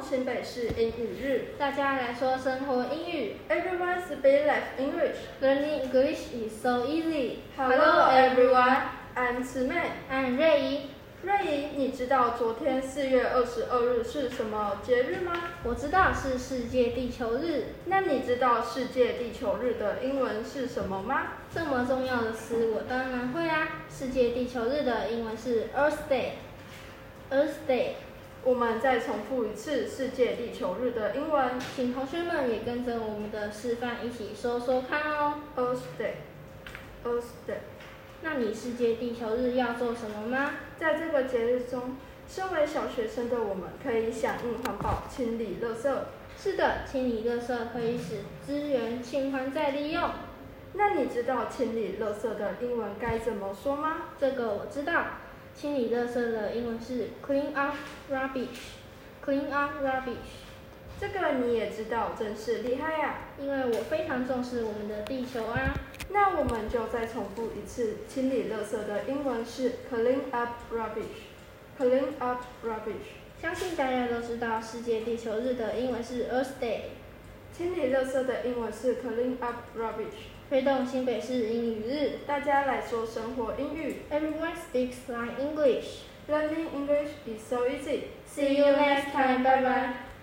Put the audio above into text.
新北市英语日， 大家来说生活英语。 Everyone speak like English. Learning English is so easy. Hello everyone, I'm 慈妹。 I'm 瑞怡。 瑞怡，你知道昨天4月22日是什么节日吗？ 我知道是世界地球日。 那你知道世界地球日的英文是什么吗？ 这么重要的事我当然会啊！世界地球日的英文是 Earth Day。Earth Day。 我们再重复一次世界地球日的英文， 请同学们也跟着我们的示范一起说说看哦。 Earth Day。Earth Day。 那你世界地球日要做什么吗？ 在这个节日中，身为小学生的我们可以响应环保，清理垃圾。 是的，清理垃圾可以使资源循环再利用。 那你知道清理垃圾的英文该怎么说吗？ 这个我知道，清理垃圾的英文是 clean up rubbish。clean up rubbish。 这个你也知道，真是厉害呀！ 因为我非常重视我们的地球啊。 那我们就再重复一次，清理垃圾的英文是 clean up rubbish。clean up rubbish。 相信大家都知道，世界地球日的英文是 Earth Day。 清理垃圾的英文是 clean up rubbish。 推动新北市英语日， 大家来说生活英语。 Everyone speaks like English. Learning English is so easy. See you next time. Bye bye.